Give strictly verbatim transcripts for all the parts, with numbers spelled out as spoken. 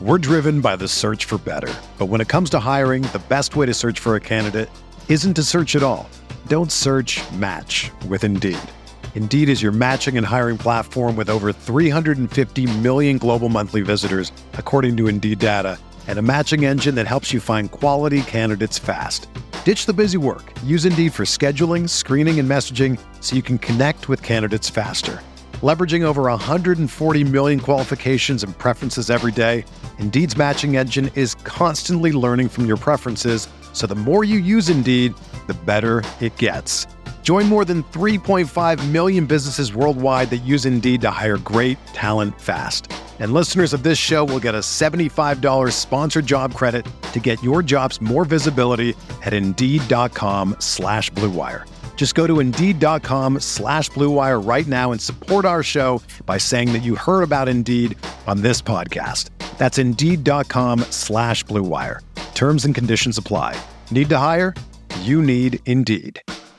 We're driven by the search for better. But when it comes to hiring, the best way to search for a candidate isn't to search at all. Don't search, match with Indeed. Indeed is your matching and hiring platform with over three hundred fifty million global monthly visitors, according to Indeed data, and a matching engine that helps you find quality candidates fast. Ditch the busy work. Use Indeed for scheduling, screening, and messaging so you can connect with candidates faster. Leveraging over one hundred forty million qualifications and preferences every day, Indeed's matching engine is constantly learning from your preferences, so the more you use Indeed, the better it gets. Join more than three point five million businesses worldwide that use Indeed to hire great talent fast. And listeners of this show will get a seventy-five dollars sponsored job credit to get your jobs more visibility at Indeed.com slash Blue Wire. Just go to Indeed.com slash Blue Wire right now and support our show by saying that you heard about Indeed on this podcast. That's Indeed.com slash Blue Wire. Terms and conditions apply. Need to hire? You need Indeed.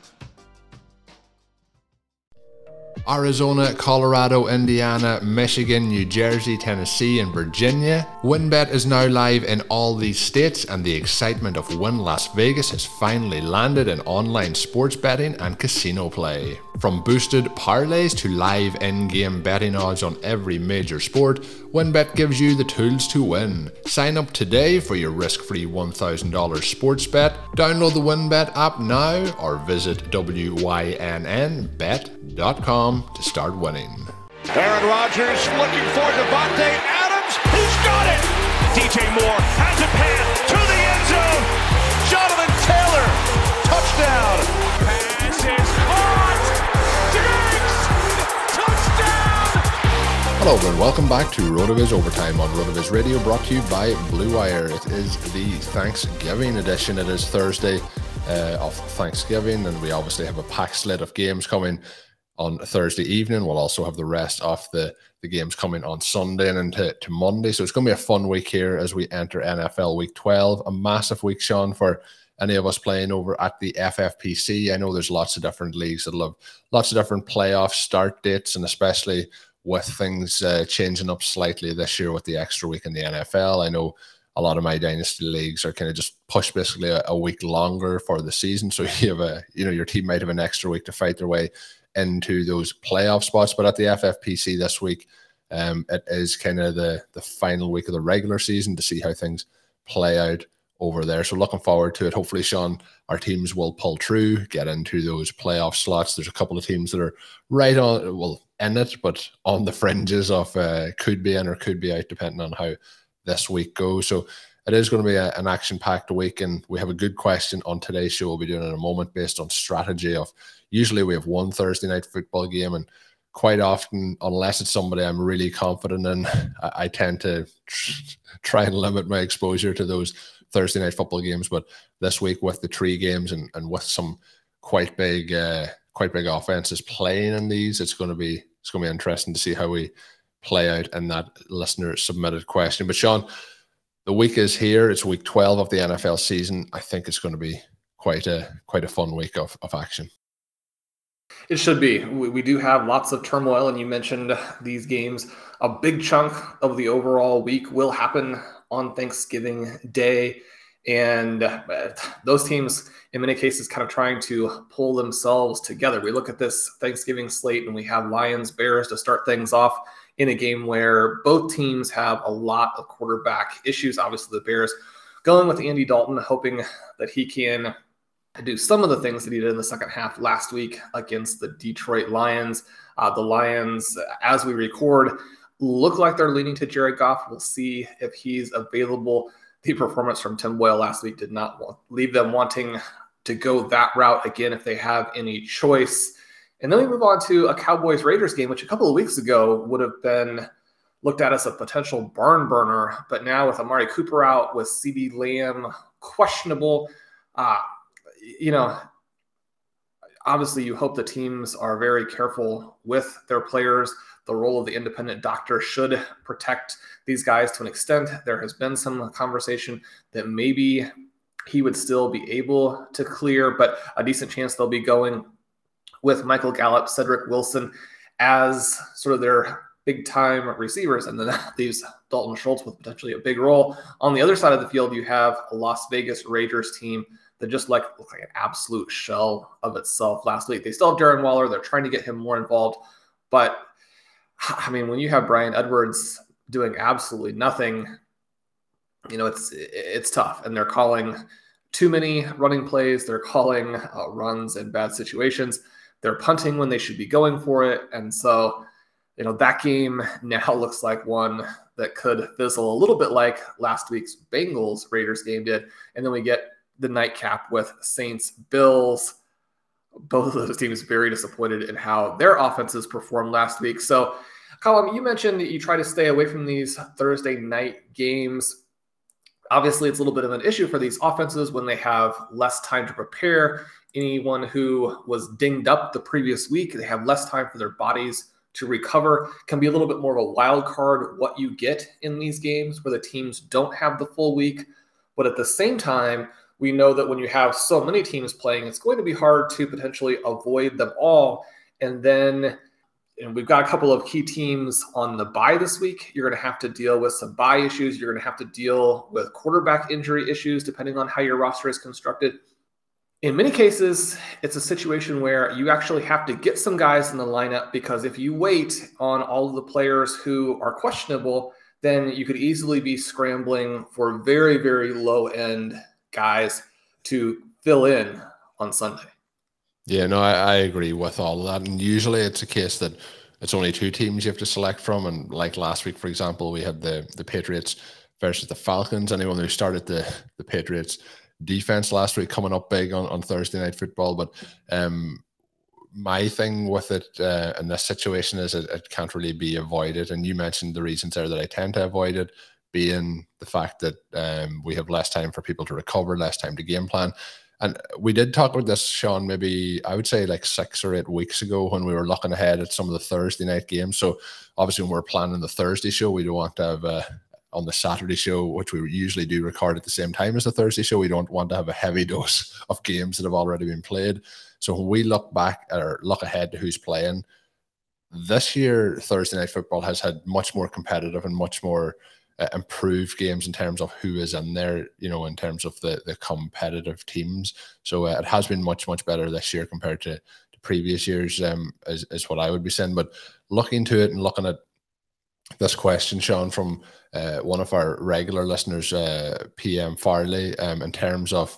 Arizona, Colorado, Indiana, Michigan, New Jersey, Tennessee, and Virginia. WynnBET is now live in all these states, and the excitement of Wynn Las Vegas has finally landed in online sports betting and casino play. From boosted parlays to live in-game betting odds on every major sport, WynnBET gives you the tools to win. Sign up today for your risk-free one thousand dollars sports bet. Download the WynnBET app now or visit wynnbet dot com to start winning. Aaron Rodgers looking for Devontae Adams. He's got it! D J Moore has a pass to the end zone. Jonathan Taylor, touchdown. Pass is caught. Diggs, touchdown. Hello and welcome back to RotoViz Overtime on RotoViz Radio, brought to you by Blue Wire. It is the Thanksgiving edition. It is Thursday uh, of Thanksgiving, and we obviously have a packed slate of games coming on Thursday evening. We'll also have the rest of the, the games coming on Sunday and into to Monday. So it's going to be a fun week here as we enter N F L Week twelve. A massive week, Sean, for any of us playing over at the F F P C. I know there's lots of different leagues that'll have lots of different playoff start dates, and especially with things uh, changing up slightly this year with the extra week in the N F L. I know a lot of my dynasty leagues are kind of just pushed basically a, a week longer for the season. So you have a, you know, your team might have an extra week to fight their way into those playoff spots. But at the F F P C this week, um, it is kind of the, the final week of the regular season to see how things play out over there. So looking forward to it. Hopefully, Sean, our teams will pull through, get into those playoff slots. There's a couple of teams that are right on, well, in it, but on the fringes of uh, could be in or could be out, depending on how this week goes. So it is going to be a, an action-packed week, and we have a good question on today's show we'll be doing in a moment based on strategy of, usually we have one Thursday night football game, and quite often, unless it's somebody I'm really confident in, I, I tend to tr- try and limit my exposure to those Thursday night football games. But this week with the three games and, and with some quite big uh, quite big offenses playing in these, it's going to be it's going to be interesting to see how we play out in that listener submitted question. But Sean, the week is here. It's week twelve of the N F L season. I think it's going to be quite a quite a fun week of, of action. It should be. We, we do have lots of turmoil, and you mentioned these games. A big chunk of the overall week will happen on Thanksgiving Day, and those teams, in many cases, kind of trying to pull themselves together. We look at this Thanksgiving slate, and we have Lions, Bears to start things off in a game where both teams have a lot of quarterback issues. Obviously, the Bears going with Andy Dalton, hoping that he can do some of the things that he did in the second half last week against the Detroit Lions. Uh, the Lions, as we record, look like they're leaning to Jared Goff. We'll see if he's available. The performance from Tim Boyle last week did not want, leave them wanting to go that route again if they have any choice. And then we move on to a Cowboys-Raiders game, which a couple of weeks ago would have been looked at as a potential barn burner. But now with Amari Cooper out, with CeeDee Lamb questionable, uh, you know, obviously you hope the teams are very careful with their players. The role of the independent doctor should protect these guys to an extent. There has been some conversation that maybe he would still be able to clear, but a decent chance they'll be going with Michael Gallup, Cedric Wilson as sort of their big time receivers, and then that leaves Dalton Schultz with potentially a big role. On the other side of the field, you have a Las Vegas Raiders team that just like looked like an absolute shell of itself last week. They still have Darren Waller. They're trying to get him more involved. But, I mean, when you have Bryan Edwards doing absolutely nothing, you know, it's it's tough. And they're calling too many running plays. They're calling uh, runs in bad situations. They're punting when they should be going for it. And so, you know, that game now looks like one that could fizzle a little bit like last week's Bengals Raiders game did. And then we get the nightcap with Saints Bills. Both of those teams very disappointed in how their offenses performed last week. So, Colin, you mentioned that you try to stay away from these Thursday night games. Obviously, it's a little bit of an issue for these offenses when they have less time to prepare. Anyone who was dinged up the previous week, they have less time for their bodies to recover. Can be a little bit more of a wild card what you get in these games where the teams don't have the full week. But at the same time, we know that when you have so many teams playing, it's going to be hard to potentially avoid them all. And then you know, we've got a couple of key teams on the bye this week. You're going to have to deal with some bye issues. You're going to have to deal with quarterback injury issues, depending on how your roster is constructed. In many cases, it's a situation where you actually have to get some guys in the lineup, because if you wait on all of the players who are questionable, then you could easily be scrambling for very, very low-end guys to fill in on Sunday. Yeah, no, I, I agree with all of that. And usually it's a case that it's only two teams you have to select from. And like last week, for example, we had the the Patriots versus the Falcons. Anyone who started the, the Patriots defense last week coming up big on, on Thursday Night Football. But um, my thing with it uh, in this situation is it, it can't really be avoided. And you mentioned the reasons there that I tend to avoid it, being the fact that um, we have less time for people to recover, less time to game plan. And we did talk about this, Sean, maybe I would say like six or eight weeks ago when we were looking ahead at some of the Thursday night games. So obviously when we're planning the Thursday show, we don't want to have uh, on the Saturday show, which we usually do record at the same time as the Thursday show, we don't want to have a heavy dose of games that have already been played. So when we look back or look ahead to who's playing, this year Thursday Night Football has had much more competitive and much more Uh, improved games in terms of who is in there, you know, in terms of the the competitive teams. So uh, it has been much, much better this year compared to, to previous years, um, is, is what I would be saying. But looking to it and looking at this question, Sean, from uh, one of our regular listeners, uh, P M Farley, um, in terms of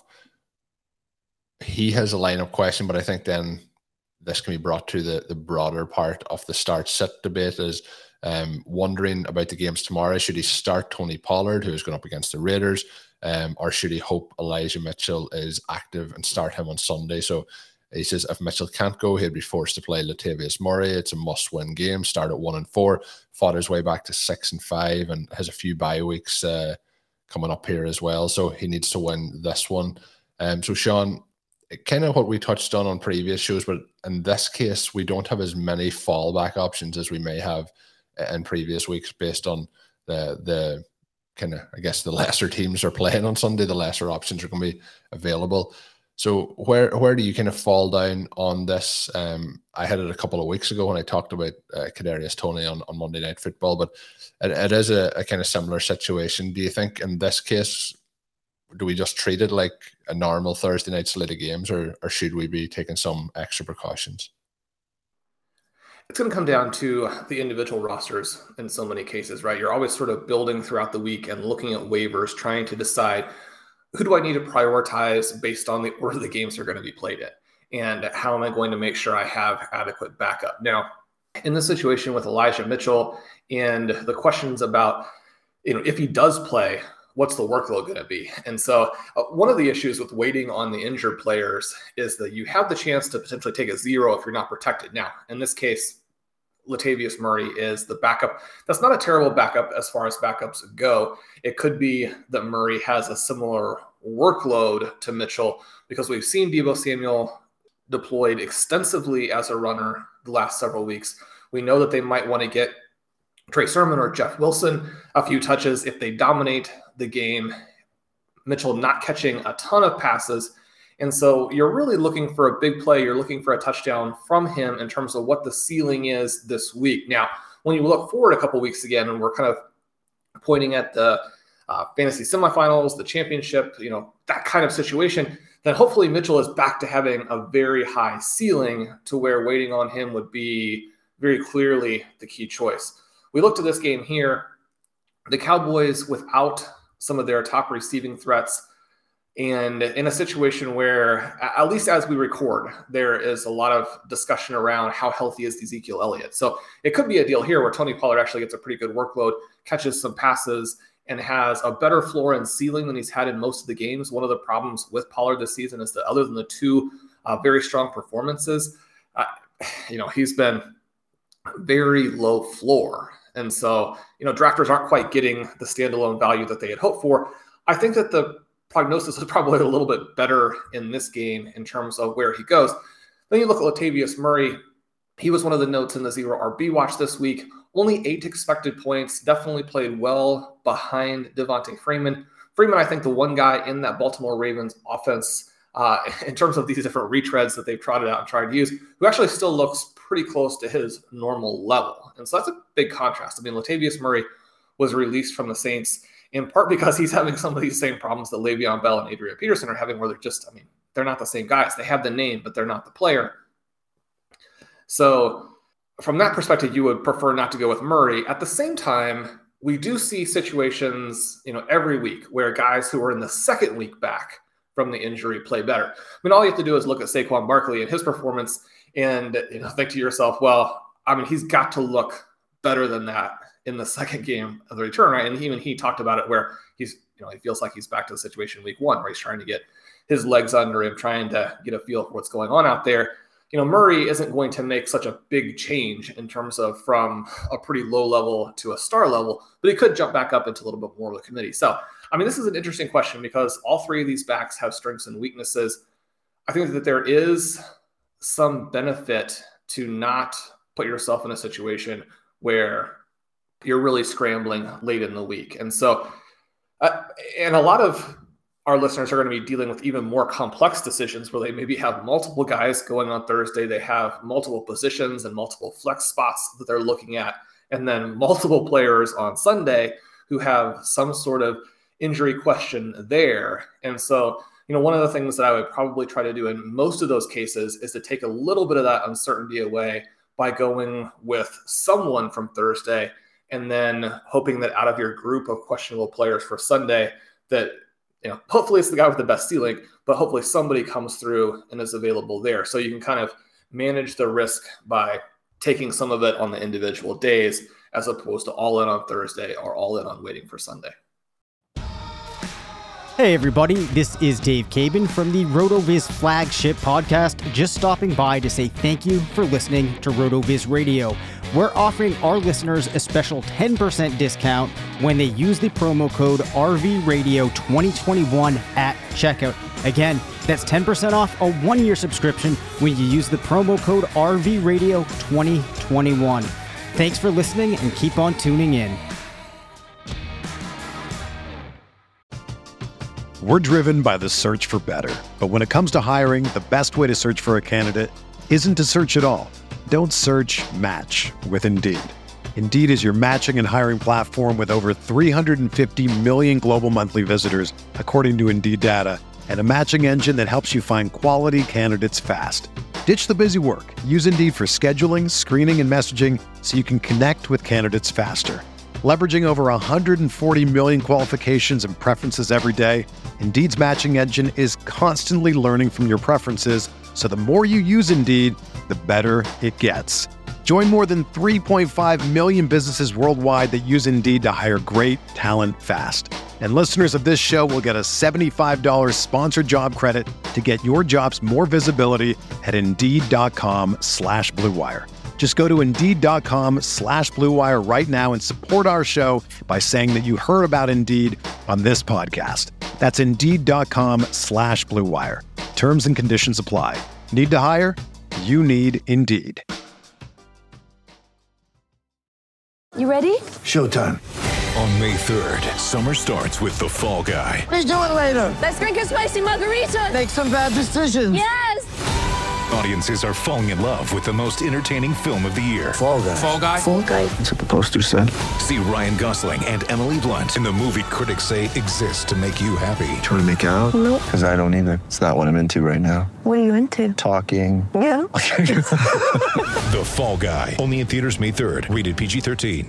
he has a lineup question, but I think then this can be brought to the, the broader part of the start-sit debate is Um, wondering about the games tomorrow. Should he start Tony Pollard, who is going up against the Raiders, um, or should he hope Elijah Mitchell is active and start him on Sunday? So he says if Mitchell can't go, he'll be forced to play Latavius Murray. It's a must-win game. Start at one and four, fought his way back to six and five, and has a few bye weeks uh, coming up here as well. So he needs to win this one. Um, so Sean, kind of what we touched on on previous shows, but in this case, we don't have as many fallback options as we may have in previous weeks based on the the kind of, I guess, the lesser teams are playing on Sunday, the lesser options are going to be available. So where where do you kind of fall down on this? Um, I had it a couple of weeks ago when I talked about uh, Kadarius Toney on, on Monday Night Football, but it, it is a, a kind of similar situation. Do you think in this case, do we just treat it like a normal Thursday night slate of games, or, or should we be taking some extra precautions? It's going to come down to the individual rosters in so many cases, right? You're always sort of building throughout the week and looking at waivers, trying to decide who do I need to prioritize based on the order the games are going to be played in, and how am I going to make sure I have adequate backup. Now, in this situation with Elijah Mitchell and the questions about, you know, if he does play, what's the workload going to be? And so uh, one of the issues with waiting on the injured players is that you have the chance to potentially take a zero if you're not protected. Now, in this case, Latavius Murray is the backup. That's not a terrible backup as far as backups go. It could be that Murray has a similar workload to Mitchell, because we've seen Deebo Samuel deployed extensively as a runner the last several weeks. We know that they might want to get Trey Sermon or Jeff Wilson a few touches if they dominate the game. Mitchell not catching a ton of passes. And so you're really looking for a big play. You're looking for a touchdown from him in terms of what the ceiling is this week. Now, when you look forward a couple weeks again, and we're kind of pointing at the uh, fantasy semifinals, the championship, you know, that kind of situation, then hopefully Mitchell is back to having a very high ceiling to where waiting on him would be very clearly the key choice. We looked at this game here. The Cowboys, without some of their top receiving threats, and in a situation where, at least as we record, there is a lot of discussion around how healthy is Ezekiel Elliott. So it could be a deal here where Tony Pollard actually gets a pretty good workload, catches some passes, and has a better floor and ceiling than he's had in most of the games. One of the problems with Pollard this season is that other than the two uh, very strong performances, uh, you know, he's been very low floor. And so, you know, drafters aren't quite getting the standalone value that they had hoped for. I think that the prognosis is probably a little bit better in this game in terms of where he goes. Then you look at Latavius Murray. He was one of the notes in the Zero R B watch this week. Only eight expected points, definitely played well behind Devontae Freeman. Freeman, I think, the one guy in that Baltimore Ravens offense, uh, in terms of these different retreads that they've trotted out and tried to use, who actually still looks pretty close to his normal level. And so that's a big contrast. I mean, Latavius Murray was released from the Saints in part because he's having some of these same problems that Le'Veon Bell and Adrian Peterson are having, where they're just, I mean, they're not the same guys. They have the name, but they're not the player. So from that perspective, you would prefer not to go with Murray. At the same time, we do see situations, you know, every week where guys who are in the second week back from the injury play better. I mean, all you have to do is look at Saquon Barkley and his performance and, you know, think to yourself, well, I mean, he's got to look better than that in the second game of the return, right? And even he talked about it where he's, you know, he feels like he's back to the situation week one where he's trying to get his legs under him, trying to get a feel for what's going on out there. You know, Murray isn't going to make such a big change in terms of from a pretty low level to a star level, but he could jump back up into a little bit more of the committee. So, I mean, this is an interesting question because all three of these backs have strengths and weaknesses. I think that there is some benefit to not put yourself in a situation where you're really scrambling late in the week. And so, uh, and a lot of our listeners are going to be dealing with even more complex decisions where they maybe have multiple guys going on Thursday. They have multiple positions and multiple flex spots that they're looking at, and then multiple players on Sunday who have some sort of injury question there. And so, you know, one of the things that I would probably try to do in most of those cases is to take a little bit of that uncertainty away by going with someone from Thursday and then hoping that out of your group of questionable players for Sunday that, you know, hopefully it's the guy with the best ceiling, but hopefully somebody comes through and is available there. So you can kind of manage the risk by taking some of it on the individual days as opposed to all in on Thursday or all in on waiting for Sunday. Hey everybody, this is Dave Cabin from the RotoViz flagship podcast, just stopping by to say thank you for listening to RotoViz Radio. We're offering our listeners a special ten percent discount when they use the promo code R V Radio twenty twenty-one at checkout. Again, that's ten percent off a one-year subscription when you use the promo code R V Radio twenty twenty-one. Thanks for listening and keep on tuning in. We're driven by the search for better. But when it comes to hiring, the best way to search for a candidate isn't to search at all. Don't search, match with Indeed. Indeed is your matching and hiring platform with over three hundred fifty million global monthly visitors, according to Indeed data, and a matching engine that helps you find quality candidates fast. Ditch the busy work. Use Indeed for scheduling, screening, and messaging so you can connect with candidates faster. Leveraging over one hundred forty million qualifications and preferences every day, Indeed's matching engine is constantly learning from your preferences, so the more you use Indeed, the better it gets. Join more than three point five million businesses worldwide that use Indeed to hire great talent fast. And listeners of this show will get a seventy-five dollars sponsored job credit to get your jobs more visibility at Indeed.com slash Blue Wire. Just go to Indeed.com slash Blue Wire right now and support our show by saying that you heard about Indeed on this podcast. That's Indeed.com slash Blue Wire. Terms and conditions apply. Need to hire? You need Indeed. You ready? Showtime. On May third, summer starts with The Fall Guy. Let's do it later. Let's drink a spicy margarita. Make some bad decisions. Yes! Audiences are falling in love with the most entertaining film of the year. Fall Guy. Fall Guy? Fall Guy. That's what the poster said. See Ryan Gosling and Emily Blunt in the movie critics say exists to make you happy. Trying to make it out? Nope. Because I don't either. It's not what I'm into right now. What are you into? Talking. Yeah. The Fall Guy. Only in theaters May third. Rated P G thirteen.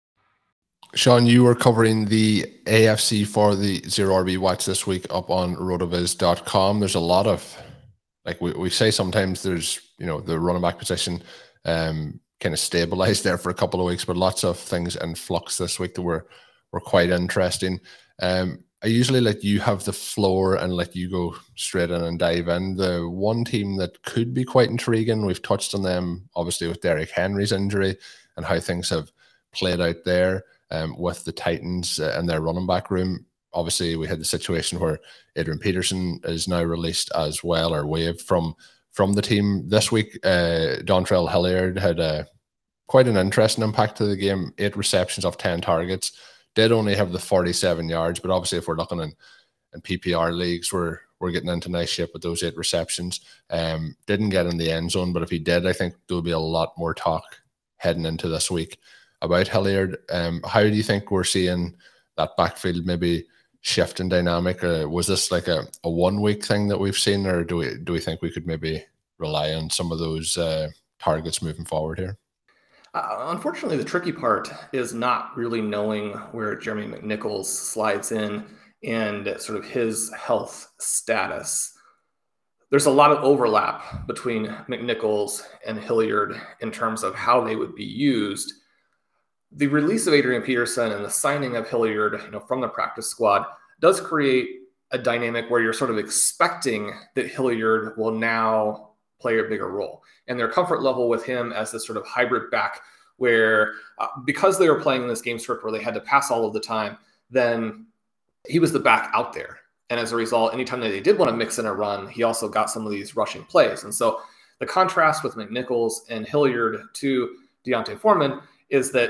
Sean, you were covering the A F C for the Zero R B Watch this week up on rotoviz dot com. There's a lot of, like we, we say sometimes there's, you know, the running back position um, kind of stabilized there for a couple of weeks, but lots of things in flux this week that were, were quite interesting. Um, I usually let you have the floor and let you go straight in and dive in. The one team that could be quite intriguing, we've touched on them, obviously, with Derrick Henry's injury and how things have played out there. Um, with the Titans uh, and their running back room. Obviously, we had the situation where Adrian Peterson is now released as well, or waived from from the team this week. Uh, Dontrell Hilliard had a, quite an interesting impact to the game, eight receptions off ten targets, did only have the forty-seven yards, but obviously if we're looking in, in P P R leagues, we're, we're getting into nice shape with those eight receptions. Um, didn't get in the end zone, but if he did, I think there will be a lot more talk heading into this week about Hilliard. Um, how do you think we're seeing that backfield maybe shift in dynamic? Uh, was this like a, a one-week thing that we've seen, or do we do we think we could maybe rely on some of those uh, targets moving forward here? Uh, unfortunately, the tricky part is not really knowing where Jeremy McNichols slides in and sort of his health status. There's a lot of overlap between McNichols and Hilliard in terms of how they would be used. The release of Adrian Peterson and the signing of Hilliard, you know, from the practice squad does create a dynamic where you're sort of expecting that Hilliard will now play a bigger role, and their comfort level with him as this sort of hybrid back where uh, because they were playing in this game script where they had to pass all of the time, then he was the back out there. And as a result, anytime that they did want to mix in a run, he also got some of these rushing plays. And so the contrast with McNichols and Hilliard to D'Onta Foreman is that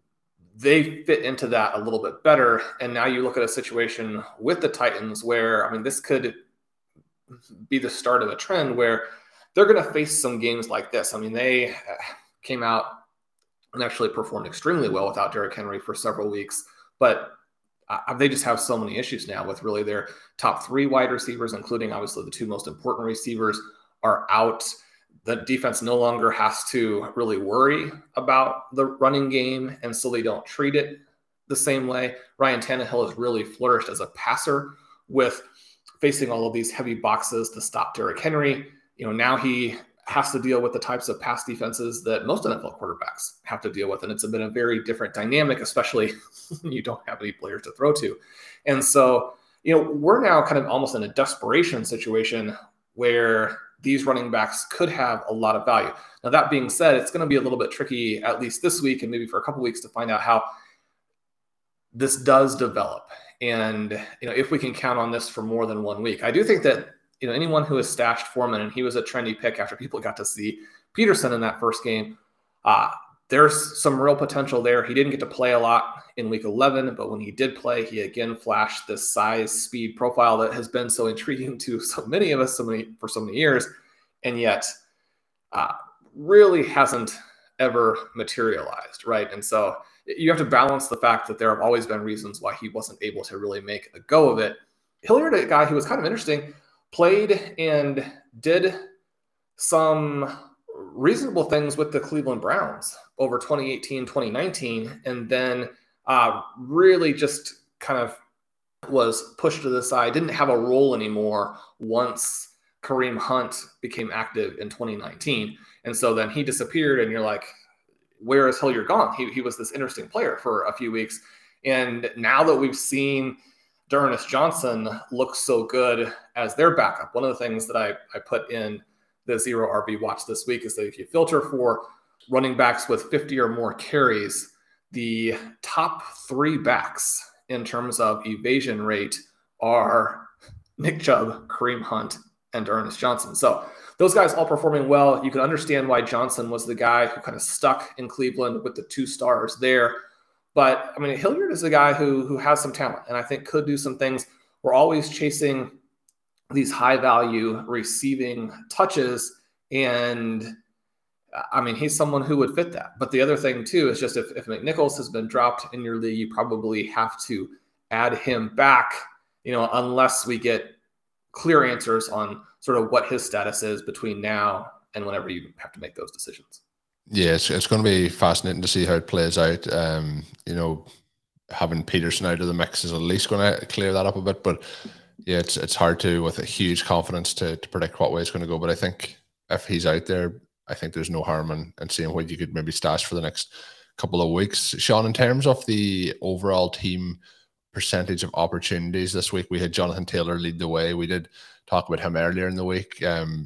they fit into that a little bit better. And now you look at a situation with the Titans where, I mean, this could be the start of a trend where they're going to face some games like this. I mean, they came out and actually performed extremely well without Derrick Henry for several weeks, but uh, they just have so many issues now with really their top three wide receivers, including obviously the two most important receivers are out. The defense no longer has to really worry about the running game, and so they don't treat it the same way. Ryan Tannehill has really flourished as a passer with facing all of these heavy boxes to stop Derrick Henry. You know, now he has to deal with the types of pass defenses that most N F L quarterbacks have to deal with, and it's been a very different dynamic, especially when you don't have any players to throw to. And so, you know, we're now kind of almost in a desperation situation where these running backs could have a lot of value. Now, that being said, it's going to be a little bit tricky, at least this week and maybe for a couple weeks, to find out how this does develop. And, you know, if we can count on this for more than one week. I do think that, you know, anyone who has stashed Foreman, and he was a trendy pick after people got to see Peterson in that first game, uh, there's some real potential there. He didn't get to play a lot in week eleven, but when he did play, he again flashed this size, speed profile that has been so intriguing to so many of us so many, for so many years, and yet uh, really hasn't ever materialized, right? And so you have to balance the fact that there have always been reasons why he wasn't able to really make a go of it. Hilliard, a guy who was kind of interesting, played and did some reasonable things with the Cleveland Browns over twenty eighteen, twenty nineteen, and then uh, really just kind of was pushed to the side, didn't have a role anymore once Kareem Hunt became active in twenty nineteen. And so then he disappeared, and you're like, where is Hilliard gone? He, he was this interesting player for a few weeks. And now that we've seen D'Ernest Johnson look so good as their backup, one of the things that I, I put in the Zero R B Watch this week is that if you filter for running backs with fifty or more carries, the top three backs in terms of evasion rate are Nick Chubb, Kareem Hunt, and D'Ernest Johnson. So those guys all performing well. You can understand why Johnson was the guy who kind of stuck in Cleveland with the two stars there. But I mean, Hilliard is a guy who, who has some talent and I think could do some things. We're always chasing these high value receiving touches. And I mean, he's someone who would fit that. But the other thing too is just if, if McNichols has been dropped in your league, you probably have to add him back, you know, unless we get clear answers on sort of what his status is between now and whenever you have to make those decisions. Yeah, it's, it's going to be fascinating to see how it plays out. Um, you know, having Peterson out of the mix is at least going to clear that up a bit. But yeah, it's it's hard to, with a huge confidence, to, to predict what way it's going to go. But I think if he's out there, I think there's no harm in, in seeing what you could maybe stash for the next couple of weeks. Sean, in terms of the overall team percentage of opportunities this week, we had Jonathan Taylor lead the way. We did talk about him earlier in the week. Um,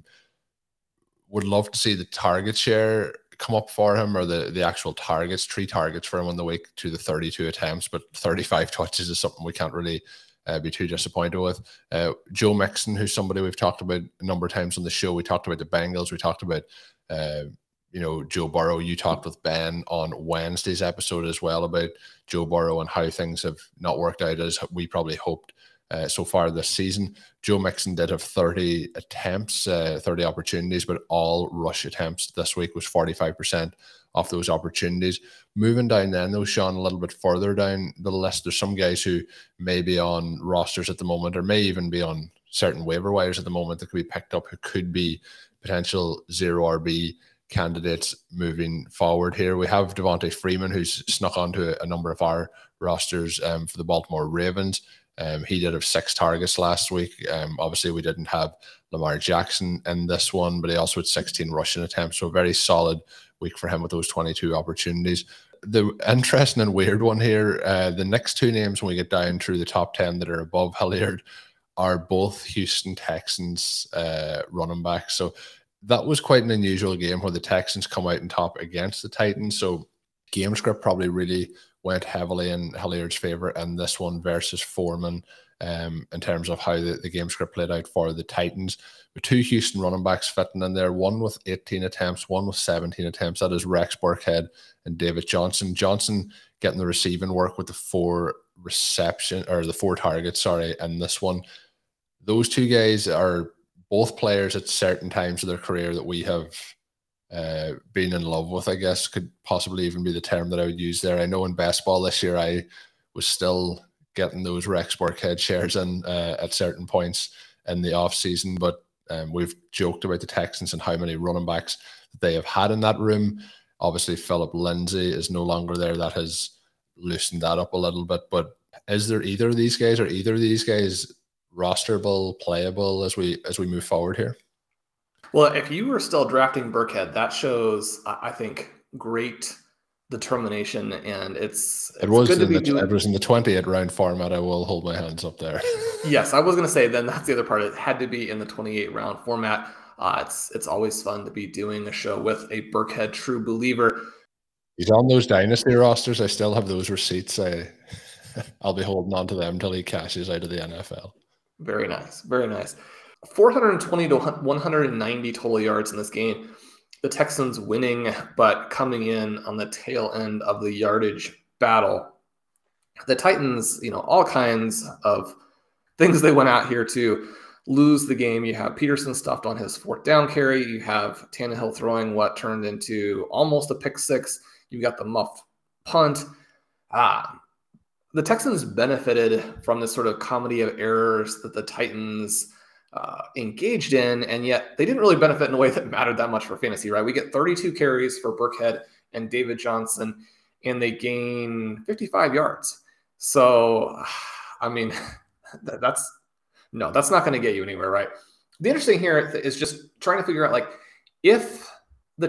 would love to see the target share come up for him, or the, the actual targets, three targets for him on the week to the thirty-two attempts, but thirty-five touches is something we can't really uh, be too disappointed with. Uh, Joe Mixon, who's somebody we've talked about a number of times on the show. We talked about the Bengals. We talked about, uh, you know, Joe Burrow. You talked with Ben on Wednesday's episode as well about Joe Burrow and how things have not worked out as we probably hoped uh, so far this season. Joe Mixon did have thirty attempts, uh, thirty opportunities, but all rush attempts this week was forty-five percent of those opportunities. Moving down then, though, Sean, a little bit further down the list, there's some guys who may be on rosters at the moment, or may even be on certain waiver wires at the moment, that could be picked up, who could be potential zero R B candidates moving forward here. We have Devontae Freeman, who's snuck onto a, a number of our rosters um, for the Baltimore Ravens. Um, he did have six targets last week. Um, obviously, we didn't have Lamar Jackson in this one, but he also had sixteen rushing attempts. So a very solid week for him with those twenty-two opportunities. The interesting and weird one here, uh, the next two names when we get down through the top ten that are above Hilliard are both Houston Texans uh, running backs. So that was quite an unusual game where the Texans come out and top against the Titans. So game script probably really went heavily in Hilliard's favor in this one versus Foreman um, in terms of how the, the game script played out for the Titans. With two Houston running backs fitting in there, one with eighteen attempts, one with seventeen attempts. That is Rex Burkhead and David Johnson. Johnson getting the receiving work with the four reception or the four targets, sorry, and this one. Those two guys are both players at certain times of their career that we have uh, been in love with, I guess, could possibly even be the term that I would use there. I know in baseball this year, I was still getting those Rex Burkhead shares in uh, at certain points in the off season, but um, we've joked about the Texans and how many running backs that they have had in that room. Obviously, Philip Lindsay is no longer there. That has loosened that up a little bit, but is there either of these guys or either of these guys rosterable, playable as we as we move forward here? Well, if you were still drafting Burkhead, that shows, I think, great determination, and it's, it's it was good to be the, doing. It was in the twenty-eight round format. I will hold my hands up there. Yes, I was going to say then that's the other part. It had to be in the twenty-eight round format. Uh, it's it's always fun to be doing a show with a Burkhead true believer. He's on those dynasty rosters. I still have those receipts. I I'll be holding on to them until he cashes out of the N F L. Very nice. Very nice. four hundred twenty to one hundred ninety total yards in this game. The Texans winning, but coming in on the tail end of the yardage battle. The Titans, you know, all kinds of things they went out here to lose the game. You have Peterson stuffed on his fourth down carry. You have Tannehill throwing what turned into almost a pick six. You've got the muff punt. Ah, the Texans benefited from this sort of comedy of errors that the Titans uh, engaged in, and yet they didn't really benefit in a way that mattered that much for fantasy, right? We get thirty-two carries for Burkhead and David Johnson, and they gain fifty-five yards. So, I mean, that's no, that's not going to get you anywhere, right? The interesting here is just trying to figure out, like, if the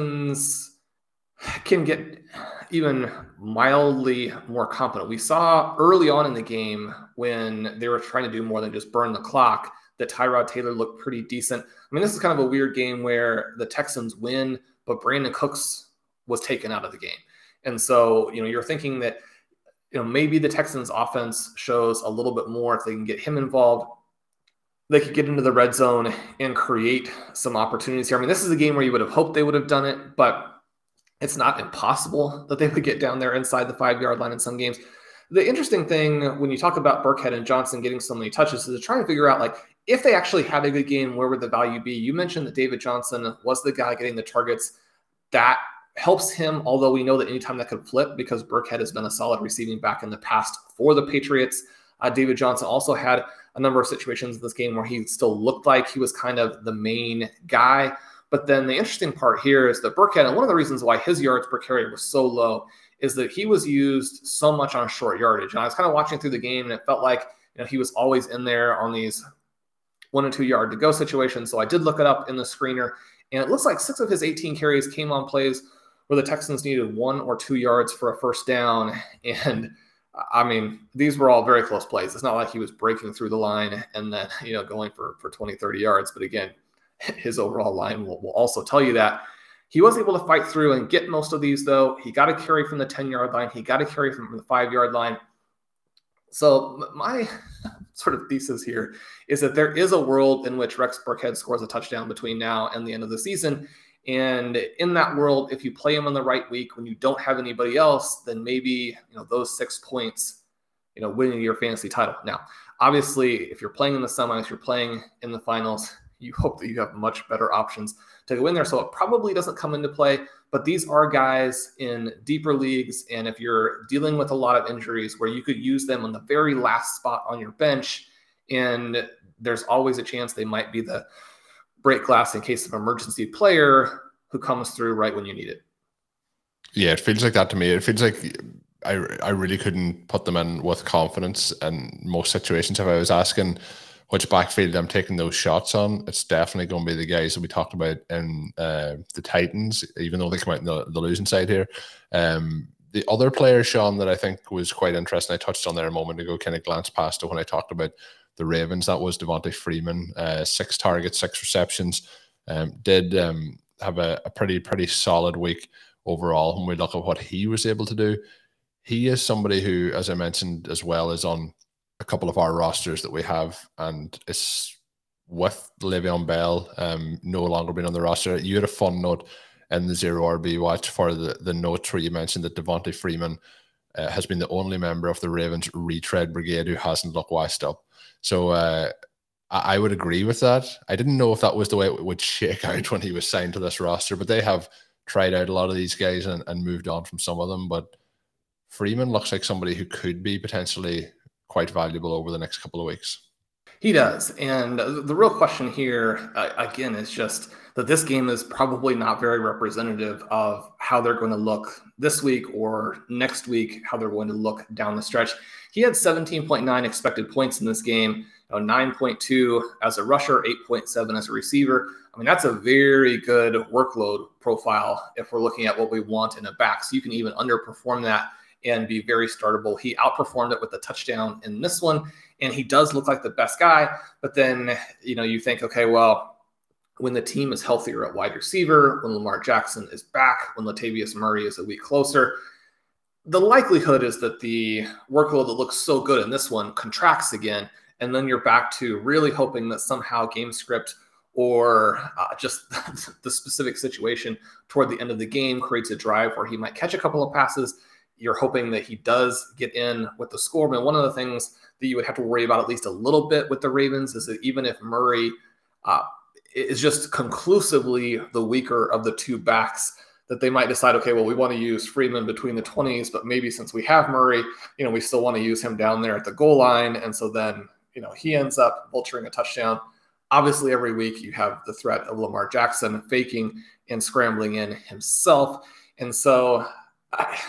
Texans can get even mildly more competent. We saw early on in the game when they were trying to do more than just burn the clock that Tyrod Taylor looked pretty decent. I mean, this is kind of a weird game where the Texans win, but Brandon Cooks was taken out of the game. And so, you know, you're thinking that, you know, maybe the Texans offense shows a little bit more if they can get him involved. They could get into the red zone and create some opportunities here. I mean, this is a game where you would have hoped they would have done it, but it's not impossible that they would get down there inside the five-yard line in some games. The interesting thing when you talk about Burkhead and Johnson getting so many touches is trying to figure out, like, if they actually had a good game, where would the value be? You mentioned that David Johnson was the guy getting the targets. That helps him, although we know that anytime that could flip because Burkhead has been a solid receiving back in the past for the Patriots. Uh, David Johnson also had a number of situations in this game where he still looked like he was kind of the main guy. But then the interesting part here is that Burkhead, and one of the reasons why his yards per carry was so low, is that he was used so much on short yardage. And I was kind of watching through the game, and it felt like, you know, he was always in there on these one and two yard to go situations. So I did look it up in the screener, and it looks like six of his eighteen carries came on plays where the Texans needed one or two yards for a first down. And I mean, these were all very close plays. It's not like he was breaking through the line and then, you know, going for, for twenty, thirty yards. But again, his overall line will, will also tell you that. He was able to fight through and get most of these, though. He got a carry from the ten-yard line. He got a carry from the five-yard line. So my sort of thesis here is that there is a world in which Rex Burkhead scores a touchdown between now and the end of the season. And in that world, if you play him in the right week when you don't have anybody else, then maybe, you know, those six points, you know, winning your fantasy title. Now, obviously, if you're playing in the semis, you're playing in the finals, you hope that you have much better options to go in there. So it probably doesn't come into play, but these are guys in deeper leagues. And if you're dealing with a lot of injuries where you could use them on the very last spot on your bench, and there's always a chance they might be the break glass in case of emergency player who comes through right when you need it. Yeah, it feels like that to me. It feels like I, I really couldn't put them in with confidence in most situations. If I was asking which backfield I'm taking those shots on, it's definitely going to be the guys that we talked about in uh, the Titans, even though they come out in the, the losing side here. Um, the other player, Sean, that I think was quite interesting, I touched on there a moment ago, kind of glanced past it when I talked about the Ravens. That was Devontae Freeman, uh, six targets, six receptions. Um, did um, have a, a pretty, pretty solid week overall when we look at what he was able to do. He is somebody who, as I mentioned as well, is on a couple of our rosters that we have, and it's with Le'Veon Bell um, no longer being on the roster. You had a fun note in the Zero R B watch for the, the notes where you mentioned that Devontae Freeman uh, has been the only member of the Ravens retread brigade who hasn't looked washed up. So uh, I, I would agree with that. I didn't know if that was the way it would shake out when he was signed to this roster, but they have tried out a lot of these guys and, and moved on from some of them. But Freeman looks like somebody who could be potentially quite valuable over the next couple of weeks. He does. And the real question here, uh, again, is just that this game is probably not very representative of how they're going to look this week or next week, how they're going to look down the stretch. He had seventeen point nine expected points in this game, you know, nine point two as a rusher, eight point seven as a receiver. I mean, that's a very good workload profile if we're looking at what we want in a back. So you can even underperform that and be very startable. He outperformed it with a touchdown in this one, and he does look like the best guy. But then, you know, you think, okay, well, when the team is healthier at wide receiver, when Lamar Jackson is back, when Latavius Murray is a week closer, the likelihood is that the workload that looks so good in this one contracts again, and then you're back to really hoping that somehow game script or uh, just the specific situation toward the end of the game creates a drive where he might catch a couple of passes. You're hoping that he does get in with the score. But one of the things that you would have to worry about at least a little bit with the Ravens is that even if Murray uh, is just conclusively the weaker of the two backs, that they might decide, okay, well, we want to use Freeman between the twenties, but maybe since we have Murray, you know, we still want to use him down there at the goal line. And so then, you know, he ends up vulturing a touchdown. Obviously, every week you have the threat of Lamar Jackson faking and scrambling in himself. And so I,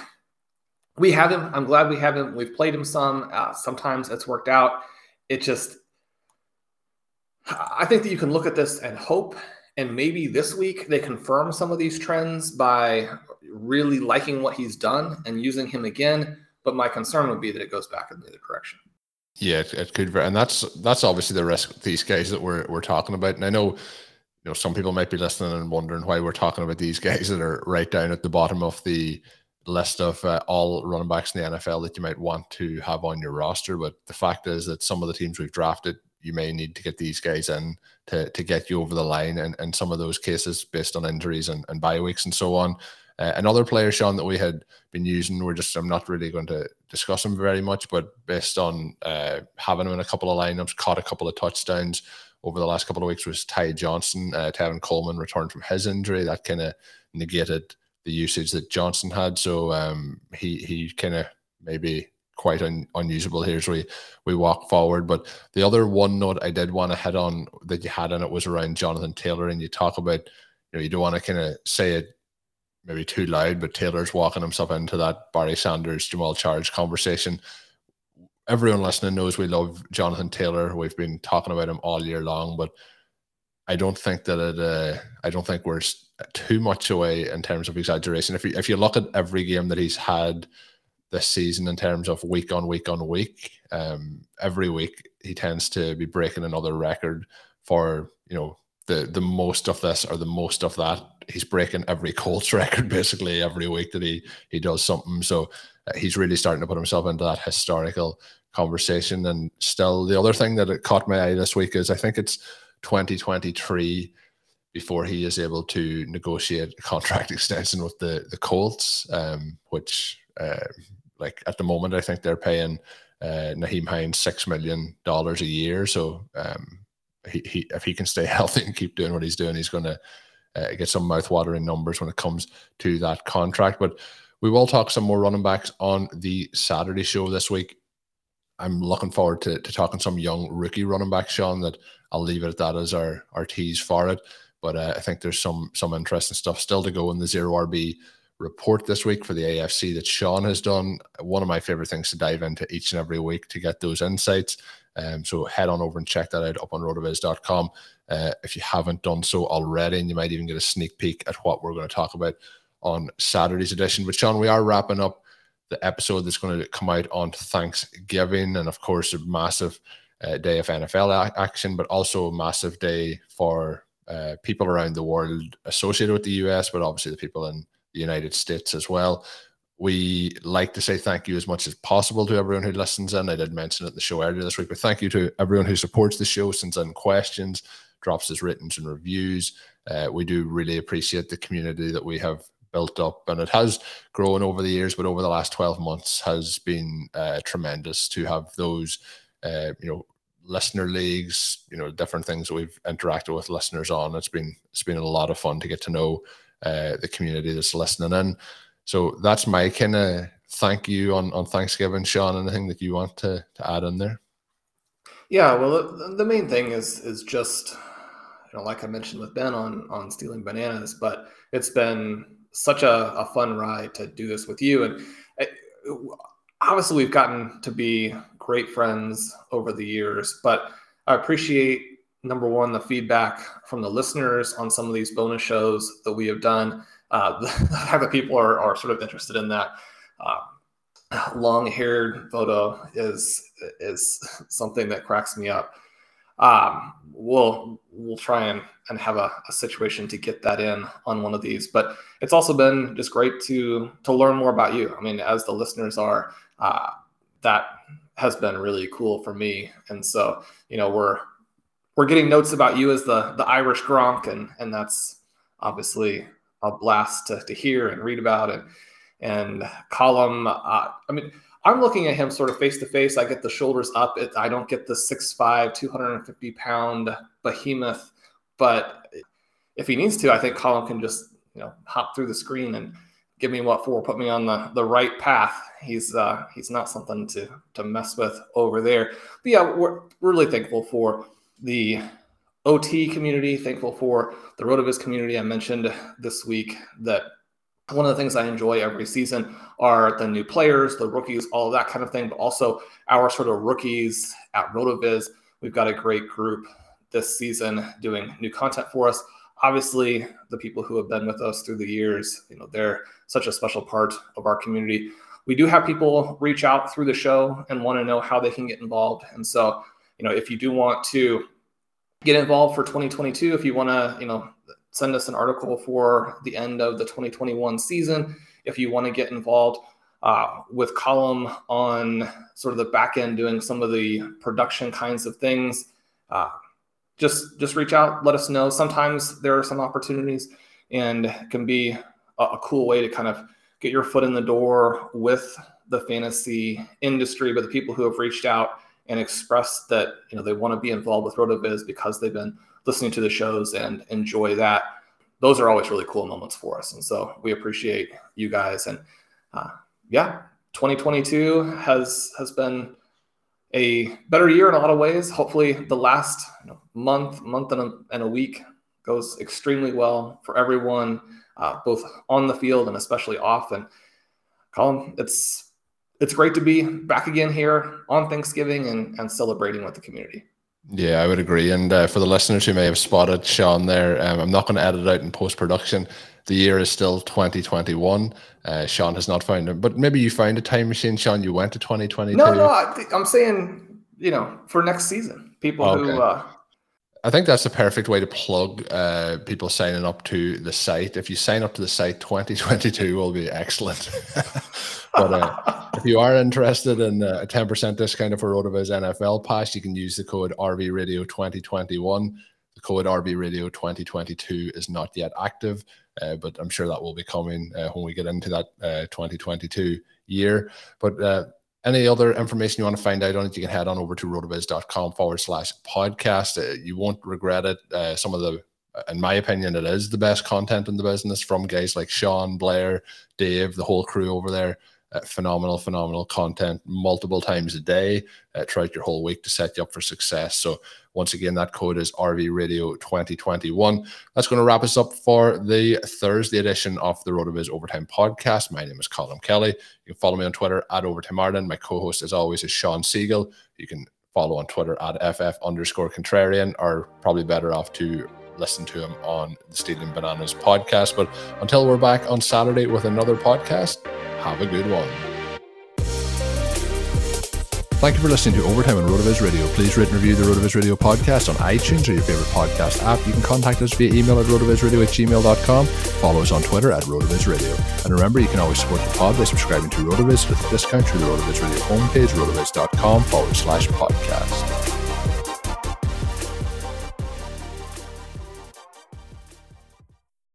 we have him. I'm glad we have him. We've played him some. Uh, sometimes it's worked out. It just, I think that you can look at this and hope, and maybe this week they confirm some of these trends by really liking what he's done and using him again. But my concern would be that it goes back in the other direction. Yeah, it, it could, and that's that's obviously the risk with these guys that we're we're talking about. And I know, you know, some people might be listening and wondering why we're talking about these guys that are right down at the bottom of the list of uh, all running backs in the N F L that you might want to have on your roster. But the fact is that some of the teams we've drafted, you may need to get these guys in to to get you over the line, and in some of those cases based on injuries and, and bye weeks and so on. Uh, another player, Sean, that we had been using, we're just, I'm not really going to discuss him very much, but based on uh, having him in a couple of lineups, caught a couple of touchdowns, over the last couple of weeks was Ty Johnson. Uh, Tevin Coleman returned from his injury. That kind of negated the usage that Johnson had. So um, he he kind of maybe quite un, unusable here as we, we walk forward. But the other one note I did want to hit on that you had in it was around Jonathan Taylor. And you talk about, you know, you don't want to kind of say it maybe too loud, but Taylor's walking himself into that Barry Sanders, Jamal Charles conversation. Everyone listening knows we love Jonathan Taylor. We've been talking about him all year long, but I don't think that it, uh, I don't think we're too much away in terms of exaggeration. If you, if you look at every game that he's had this season in terms of week on week on week, um, every week he tends to be breaking another record for, you know, the the most of this or the most of that. He's breaking every Colts record basically every week that he he does something. So uh, he's really starting to put himself into that historical conversation. And still, the other thing that it caught my eye this week is I think it's twenty twenty-three before he is able to negotiate a contract extension with the the Colts, um, which. Uh, Like at the moment, I think they're paying uh, Nyheim Hines six million dollars a year. So um, he, he, if he can stay healthy and keep doing what he's doing, he's going to uh, get some mouth-watering numbers when it comes to that contract. But we will talk some more running backs on the Saturday show this week. I'm looking forward to, to talking some young rookie running backs, Sean, that I'll leave it at that as our, our tease for it. But uh, I think there's some some interesting stuff still to go in the Zero R B report this week for the A F C that Sean has done. One of my favorite things to dive into each and every week to get those insights. Um, so head on over and check that out up on rotoviz dot com uh, if you haven't done so already, and you might even get a sneak peek at what we're going to talk about on Saturday's edition. But Sean, we are wrapping up the episode that's going to come out on Thanksgiving, and of course a massive uh, day of N F L a- action, but also a massive day for uh, people around the world associated with the U S, but obviously the people in the United States as well. We like to say thank you as much as possible to everyone who listens in. I did mention it in the show earlier this week, but thank you to everyone who supports the show, sends in questions, drops his written and reviews. Uh, we do really appreciate the community that we have built up, and it has grown over the years, but over the last twelve months has been uh, tremendous to have those, uh, you know, listener leagues, you know, different things that we've interacted with listeners on. It's been it's been a lot of fun to get to know uh, the community that's listening in. So that's my kind of thank you on, on Thanksgiving. Sean, anything that you want to, to add in there? Yeah, well, the main thing is is just, you know, like I mentioned with Ben on on Stealing Bananas, but it's been such a, a fun ride to do this with you. And it, obviously we've gotten to be great friends over the years, but I appreciate, number one, the feedback from the listeners on some of these bonus shows that we have done. Uh, the, the fact that people are, are sort of interested in that uh, long-haired photo is is something that cracks me up. Um, we'll we'll try and, and have a, a situation to get that in on one of these. But it's also been just great to to learn more about you. I mean, as the listeners are, uh, that has been really cool for me. And so, you know, we're we're getting notes about you as the the Irish Gronk, and and that's obviously a blast to, to hear and read about. And and Colum, uh, I mean, I'm looking at him sort of face to face. I get the shoulders up. It, I don't get the six five, two hundred fifty pound behemoth. But if he needs to, I think Colum can just, you know, hop through the screen and give me what for, put me on the, the right path. He's uh, he's not something to to mess with over there. But yeah, we're really thankful for the O T community, thankful for the RotoViz community. I mentioned this week that one of the things I enjoy every season are the new players, the rookies, all of that kind of thing, but also our sort of rookies at RotoViz. We've got a great group this season doing new content for us. Obviously, the people who have been with us through the years, you know, they're such a special part of our community. We do have people reach out through the show and want to know how they can get involved. And so, you know, if you do want to get involved for twenty twenty-two, if you want to, you know, send us an article for the end of the twenty twenty-one season, if you want to get involved uh, with Colum on sort of the back end doing some of the production kinds of things, uh, just just reach out, let us know. Sometimes there are some opportunities, and it can be a, a cool way to kind of get your foot in the door with the fantasy industry. But the people who have reached out and express that, you know, they want to be involved with RotoViz because they've been listening to the shows and enjoy that. Those are always really cool moments for us. And so we appreciate you guys. And uh, yeah, twenty twenty-two has, has been a better year in a lot of ways. Hopefully the last you know, month, month and a, and a week goes extremely well for everyone, uh, both on the field and especially off. And Colin, it's it's great to be back again here on Thanksgiving and, and celebrating with the community. Yeah, I would agree. And uh, for the listeners who may have spotted Sean there, um, I'm not going to edit it out in post-production. The year is still twenty twenty-one. Uh, Sean has not found it, but maybe you found a time machine, Sean. You went to twenty twenty-two. No, no, I th- I'm saying, you know, for next season, people okay. who. Uh, I think that's the perfect way to plug uh, people signing up to the site. If you sign up to the site, twenty twenty-two will be excellent. But uh, if you are interested in uh, a ten percent discount for RotoViz N F L Pass, you can use the code R V Radio twenty twenty-one. The code R V Radio twenty twenty-two is not yet active, uh, but I'm sure that will be coming uh, when we get into that uh, twenty twenty-two year. But uh, any other information you want to find out on it, you can head on over to rotoviz.com forward slash podcast. Uh, you won't regret it. Uh, some of the, in my opinion, it is the best content in the business from guys like Sean, Blair, Dave, the whole crew over there. Uh, phenomenal, phenomenal content multiple times a day uh, throughout your whole week to set you up for success. So once again, that code is R V Radio twenty twenty-one. That's going to wrap us up for the Thursday edition of the RotoViz Overtime Podcast. My name is Colin Kelly. You can follow me on Twitter at Overtime Ireland. My co-host, as always, is Sean Siegel. You can follow on Twitter at FF underscore contrarian, or probably better off to listen to him on the Stealing Bananas podcast. But until we're back on Saturday with another podcast, have a good one. Thank you for listening to Overtime on RotoViz Radio. Please rate and review the RotoViz Radio podcast on iTunes or your favorite podcast app. You can contact us via email at rotovizradio at gmail dot com. Follow us on Twitter at RotoViz Radio. And remember, you can always support the pod by subscribing to RotoViz with a discount through the RotoViz Radio homepage, rotoviz.com forward slash podcast.